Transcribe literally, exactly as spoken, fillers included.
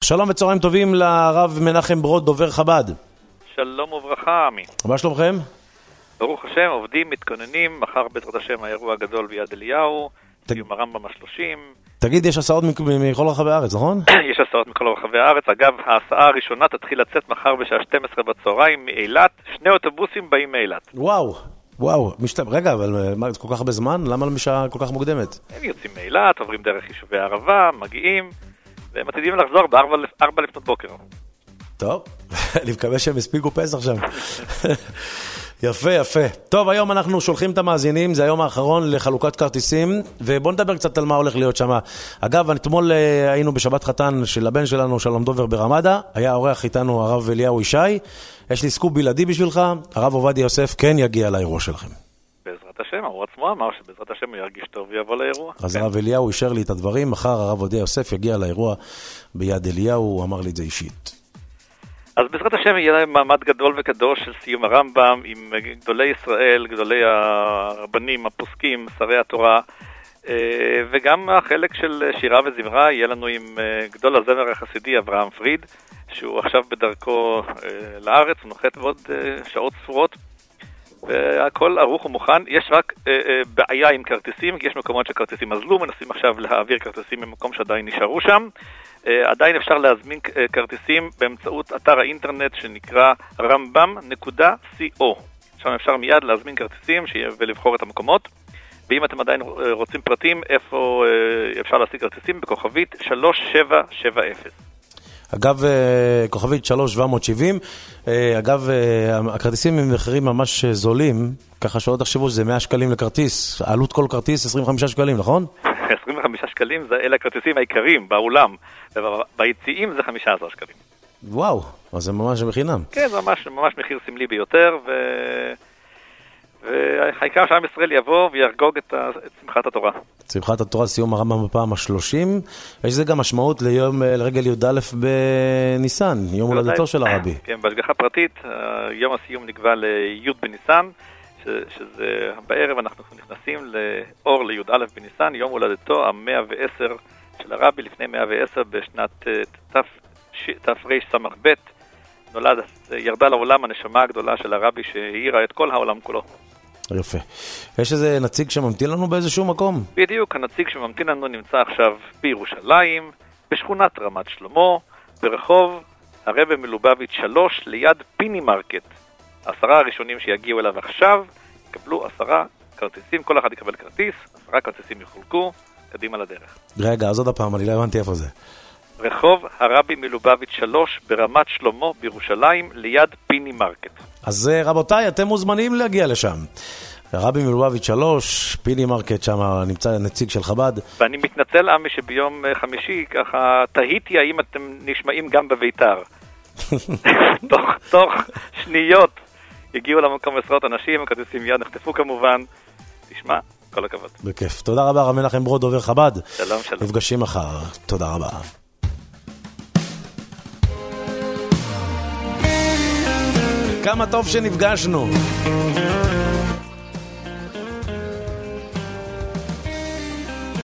שלום וצהריים טובים לרב מנחם ברוד, דובר חב"ד. שלום וברכה, עמי. מה שלומכם? ברוך השם, עובדים, מתכוננים, מחר בעזרת השם האירוע הגדול ביד אליהו, סיום הרמב"ם השלושים. תגיד, יש הסעות מכל רחבי הארץ, נכון? יש הסעות מכל רחבי הארץ. אגב, ההסעה הראשונה תתחיל לצאת מחר בשעה שתים עשרה בצהריים מאילת. שני אוטובוסים באים מאילת. וואו, וואו. משת... רגע, אבל מה, זה כל כך הרבה זמן? למה למשעה כל כך מוקדמת? הם יוצאים מאילת, עוברים דרך יישובי הערבה, מגיעים, והם עתידים לחזור בארבע לפנות בוקר. טוב, אני מקווה שהם הספיקו פסח שם. יפה, יפה. טוב, היום אנחנו שולחים את המאזינים, זה היום האחרון לחלוקת כרטיסים, ובואו נדבר קצת על מה הולך להיות שם. אגב, אתמול היינו בשבת חתן של הבן שלנו, שלום דובר ברמדה, היה אורח איתנו הרב אליהו ישי, יש לי סקופ בלעדי בשבילך, הרב עובדיה יוסף כן יגיע לאירוע שלכם. בעזרת השם, הוא עצמו אמר שבעזרת השם הוא ירגיש טוב ויבוא לאירוע. אז הרב אליהו אישר לי את הדברים, מחר הרב עובדיה יוסף יגיע לאירוע ביד אליהו, הוא אמר לי את זה אישית. אז בעזרת השם יהיה להם מעמד גדול וקדוש של סיום הרמב"ם עם גדולי ישראל, גדולי הרבנים, הפוסקים, שרי התורה, וגם החלק של שירה וזמרה יהיה לנו עם גדול הזמר החסידי אברהם פריד, שהוא עכשיו בדרכו לארץ, הוא נוחת בעוד שעות ספורות, והכל ערוך ומוכן. יש רק בעיה עם כרטיסים, כי יש מקומות שכרטיסים אזלו, מנסים עכשיו להעביר כרטיסים במקום שעדיין נשארו שם. עדיין אפשר להזמין כרטיסים באמצעות אתר האינטרנט שנקרא רמב"ם נקודה סי או. שם אפשר מיד להזמין כרטיסים ולבחור את המקומות. ואם אתם עדיין רוצים פרטים, איפה אפשר להשיג כרטיסים? בכוכבית שלוש שבע שבע אפס. אגב, כוכבית שלוש שבע שבע אפס. אגב, הכרטיסים הם מחירים ממש זולים, ככה שלא תחשבו שזה מאה שקלים לכרטיס. העלות כל כרטיס עשרים וחמישה שקלים, נכון? עשרים וחמישה שקלים זה אלה הכרטיסים העיקריים באולם, וביציעים זה חמישה עשר שקלים. וואו, אז זה ממש בחינם. כן, זה ממש, ממש מחיר סמלי ביותר, ו... והעיקר שעם ישראל יבוא וירגוג את, ה... את שמחת התורה. שמחת התורה, סיום הרמב"ם בפעם השלושים, יש זה גם משמעות ליום, לרגל י' א' בניסן, יום הולדתו של הרבי. כן, בהשגחה פרטית, יום הסיום נקבע לי' בניסן, שזה בערב אנחנו נכנסים לאור לי' א' בניסן, יום הולדתו ה-מאה ועשר של הרבי, לפני מאה ועשר בשנת תר"ש סמ"ך ב', נולד, ירדה לעולם הנשמה הגדולה של הרבי שהאירה את כל העולם כולו. יפה. יש איזה נציג שממתין לנו באיזשהו מקום? בדיוק, הנציג שממתין לנו נמצא עכשיו בירושלים, בשכונת רמת שלמה, ברחוב הרבי מלובביץ' שלוש, ליד פיני מרקט. עשרה הראשונים שיגיעו אליו עכשיו, יקבלו עשרה כרטיסים, כל אחד יקבל כרטיס, עשרה כרטיסים יחולקו, קדימה לדרך. רגע, אז עוד הפעם, אני לא הבנתי איפה זה. רחוב הרבי מלובביץ' שלוש, ברמת שלמה, בירושלים, ליד פיני מרקט. אז רבותיי, אתם מוזמנים להגיע לשם. הרבי מלובביץ' שלוש, פיני מרקט, שם נמצא נציג של חב"ד. ואני מתנצל, עמי, שביום חמישי, ככה, תהיתי האם אתם נשמעים גם בביתר. תוך, תוך שניות הגיעו למקום עשרות אנשים, הכרטיסים מיד נחטפו כמובן. תשמע, כל הכבוד. בכיף. תודה רבה, רב מנחם ברוד, דובר חב"ד. שלום, שלום. נפגשים מחר. תודה רבה. כמה טוב שנפגשנו.